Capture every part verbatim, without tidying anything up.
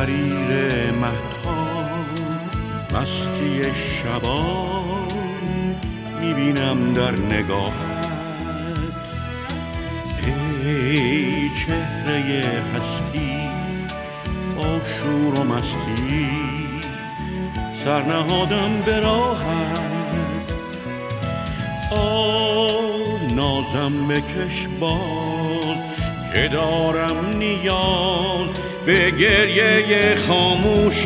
حریر مهتاب مستی شبان میبینم در نگاهت. ای چهره هستی با شور و مستی سرنهادم به راهت. آه نازم بکش باز که دارم نیاز به گریه خاموشت.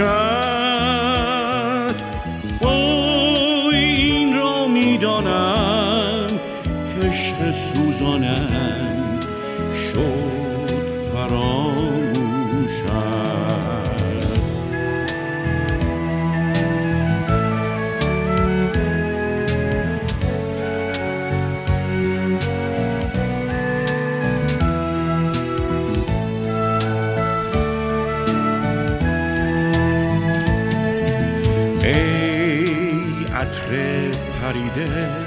وای این را میدانم که عشق سوزانم شد فراموشت. ای عطر پریده